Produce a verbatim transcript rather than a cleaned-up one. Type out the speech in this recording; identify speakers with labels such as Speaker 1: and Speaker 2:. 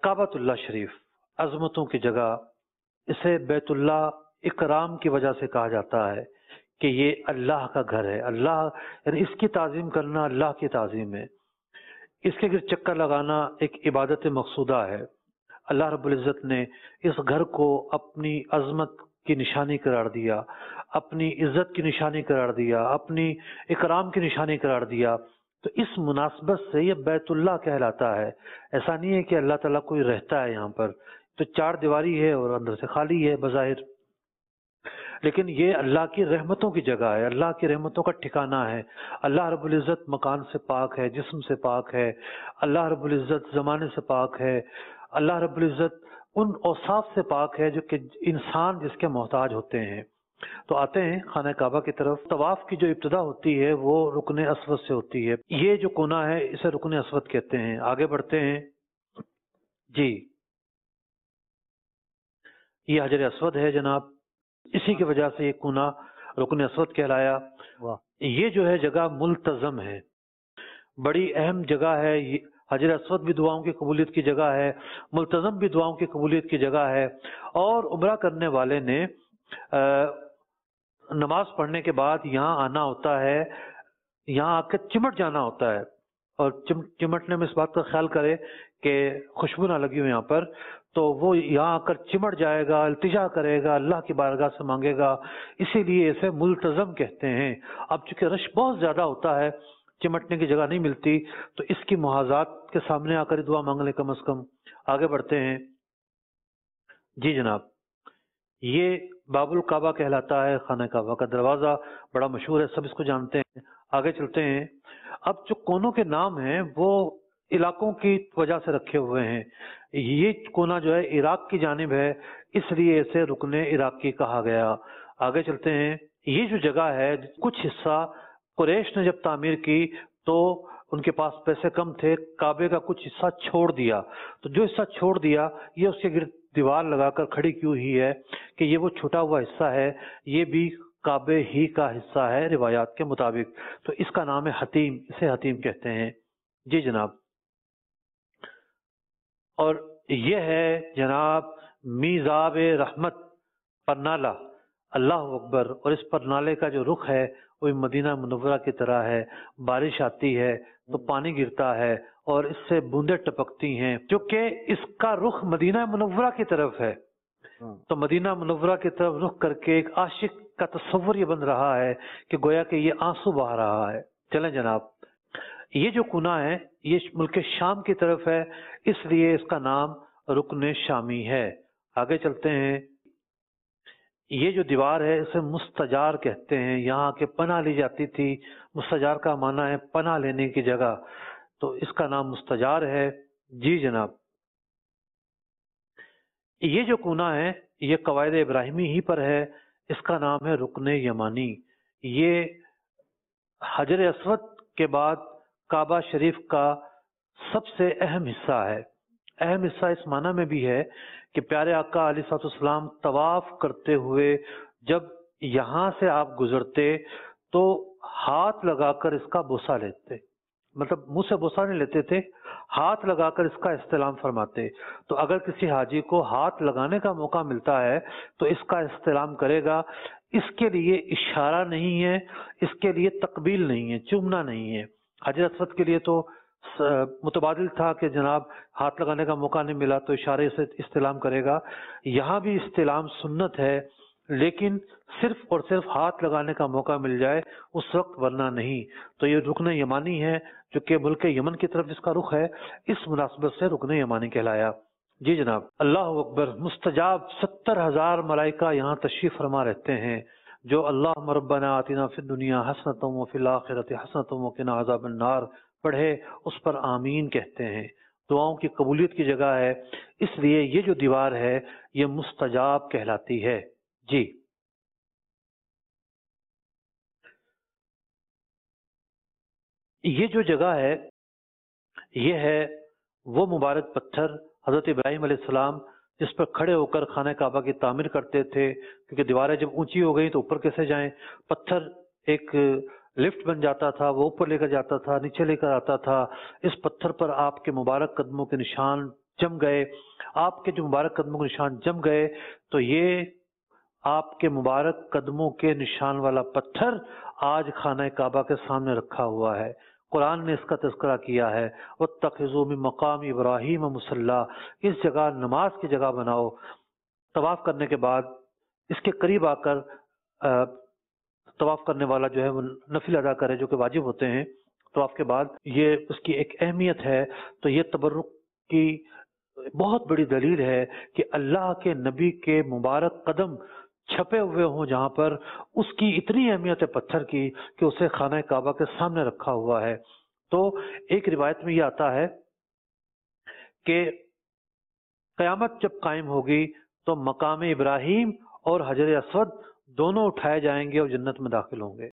Speaker 1: काबतुल्लाह शरीफ अजमतों की जगह, इसे बैतुल्लाह इकराम की वजह से कहा जाता है कि ये अल्लाह का घर है। अल्लाह यानी इसकी ताज़ीम करना अल्लाह की ताज़ीम है। इसके गिर्द चक्कर लगाना एक इबादत मकसूदा है। अल्लाह रब्बुल इज़्ज़त ने इस घर को अपनी अज़मत की निशानी करार दिया, अपनी इज़्ज़त की निशानी करार दिया, अपनी इकराम की निशानी करार दिया। तो इस मुनासबत से ये बैतुल्लाह कहलाता है। ऐसा नहीं है कि अल्लाह ताला कोई रहता है यहाँ पर, तो चार दीवारी है और अंदर से खाली है बज़ाहिर, लेकिन ये अल्लाह की रहमतों की जगह है, अल्लाह की रहमतों का ठिकाना है। अल्लाह रब्बुल इज़्ज़त मकान से पाक है, जिस्म से पाक है, अल्लाह रब्बुल इज़्ज़त ज़माने से पाक है, अल्लाह रब्बुल इज़्ज़त उन औसाफ से पाक है जो कि इंसान जिसके मोहताज होते हैं। तो आते हैं खाना काबा की तरफ। तवाफ की जो इब्तिदा होती है वो रुकन अस्वद से होती है। ये जो कोना है इसे रुकन अस्वद कहते हैं। आगे बढ़ते हैं जी। ये हजर अस्वद है जनाब, इसी की वजह से ये कोना रुकन अस्वद कहलाया। ये जो है जगह मुल्तज़म है, बड़ी अहम जगह है। ये हजर अस्वद भी दुआओं की कबूलियत की जगह है, मुल्तज़म भी दुआओं की कबूलियत की जगह है। और उम्रा करने वाले ने आ, नमाज पढ़ने के बाद यहाँ आना होता है, यहाँ आकर चिमट जाना होता है। और चिम चिमटने में इस बात का ख्याल करे कि खुशबू ना लगी हो यहाँ पर, तो वो यहाँ आकर चिमट जाएगा, इल्तिजा करेगा, अल्लाह की बारगाह से मांगेगा। इसीलिए इसे मुल्तज़म कहते हैं। अब चूंकि रश बहुत ज़्यादा होता है, चिमटने की जगह नहीं मिलती, तो इसकी मुहाज़ात के सामने आकर दुआ मांग ले कम अज़ कम। आगे बढ़ते हैं जी जनाब। ये बाबुल काबा कहलाता है। खाना काबा का दरवाज़ा बड़ा मशहूर है, सब इसको जानते हैं। आगे चलते हैं। अब जो कोनों के नाम हैं वो इलाकों की वजह से रखे हुए हैं। ये कोना जो है इराक की जानिब है, इसलिए इसे रुकने इराकी कहा गया। आगे चलते हैं। ये जो जगह है, कुछ हिस्सा कुरैश ने जब तामीर की तो उनके पास पैसे कम थे, काबे का कुछ हिस्सा छोड़ दिया। तो जो हिस्सा छोड़ दिया ये उसके गिर्द दीवार लगाकर खड़ी क्यों ही है कि ये वो छूटा हुआ हिस्सा है, ये भी काबे ही का हिस्सा है रिवायात के मुताबिक। तो इसका नाम है हतीम, इसे हतीम कहते हैं जी जनाब। और ये है जनाब मीज़ाब रहमत परनाला, अल्लाह अकबर। और इस परनाले का जो रुख है वो मदीना मुनव्वरा की तरह है। बारिश आती है तो पानी गिरता है और इससे बूंदें टपकती हैं, जो कि इसका रुख मदीना मुनव्वरा की तरफ है। तो मदीना मुनव्वरा की तरफ रुख करके एक आशिक का तस्वुर ये बन रहा है कि गोया कि ये आंसू बहा रहा है। चलें जनाब। ये जो कुना है ये मुल्क शाम की तरफ है, इसलिए इसका नाम रुकन शामी है। आगे चलते हैं। ये जो दीवार है इसे मुस्तजार कहते हैं। यहाँ के पनाह ली जाती थी। मुस्तजार का माना है पनाह लेने की जगह, तो इसका नाम मुस्तजार है जी जनाब। ये जो कोना है ये कवायद इब्राहिमी ही पर है, इसका नाम है रुकन यमानी। ये हजर अस्वद के बाद काबा शरीफ का सबसे अहम हिस्सा है। अहम हिस्सा इस माना में भी है कि प्यारे आका अलैहिस्सलाम तवाफ करते हुए जब यहाँ से आप गुजरते तो हाथ लगाकर इसका बोसा लेते, मतलब मुंह से बोसा नहीं लेते थे, हाथ लगाकर इसका इस्तेलाम फरमाते। तो अगर किसी हाजी को हाथ लगाने का मौका मिलता है तो इसका इस्तेलाम करेगा। इसके लिए इशारा नहीं है, इसके लिए तकबील नहीं है, चूमना नहीं है। हजर अस्वद के लिए तो मुतबादिल था कि जनाब हाथ लगाने का मौका नहीं मिला तो इशारे से इस्तेलाम करेगा। यहाँ भी इस्तेलाम सुन्नत है, लेकिन सिर्फ और सिर्फ हाथ लगाने का मौका मिल जाए उस वक्त, वरना नहीं। तो ये रुकन यमानी है जो कि मुल्क यमन की तरफ जिसका रुख है, इस मुनासबत से रुकन यमानी कहलाया जी जनाब। अल्लाह अकबर। मुस्तजाब सत्तर हजार मलाइका यहाँ तशरीफ फरमा रहते हैं, जो अल्लाह रब्बना आतिना फिद दुनिया हसनतम व फिल आखिरति हसनतम व किना अज़ाबन नार पढ़े उस पर आमीन कहते हैं। दुआओं की कबूलियत की जगह है, इसलिए ये जो दीवार है ये मुस्तजाब कहलाती है जी। ये जो जगह है ये है वो मुबारक पत्थर हजरत इब्राहिम अलैहिस्सलाम जिस पर खड़े होकर खाना काबा की तामीर करते थे, क्योंकि दीवारें जब ऊंची हो गई तो ऊपर कैसे जाएं। पत्थर एक लिफ्ट बन जाता था, वो ऊपर लेकर जाता था, नीचे लेकर आता था। इस पत्थर पर आपके मुबारक कदमों के निशान جم گئے، آپ کے جو مبارک قدموں کے نشان جم گئے، تو یہ آپ کے مبارک قدموں کے نشان والا پتھر آج خانہ کعبہ کے سامنے رکھا ہوا ہے۔ قرآن نے اس کا تذکرہ کیا ہے، وَاتَّخِذُوا مِن مَّقَامِ إِبْرَاهِيمَ مُصَلًّى، اس جگہ نماز کی جگہ بناؤ۔ طواف کرنے کے بعد اس کے قریب آ کر طواف کرنے والا جو ہے وہ نفل ادا کرے، جو کہ واجب ہوتے ہیں طواف کے بعد، یہ اس کی ایک اہمیت ہے۔ تو یہ تبرک کی بہت بڑی دلیل ہے کہ اللہ کے نبی کے مبارک قدم چھپے ہوئے ہوں جہاں پر، اس کی اتنی اہمیت ہے پتھر کی کہ اسے خانہ کعبہ کے سامنے رکھا ہوا ہے۔ تو ایک روایت میں یہ آتا ہے کہ قیامت جب قائم ہوگی تو مقام ابراہیم اور حجر اسود دونوں اٹھائے جائیں گے اور جنت میں داخل ہوں گے۔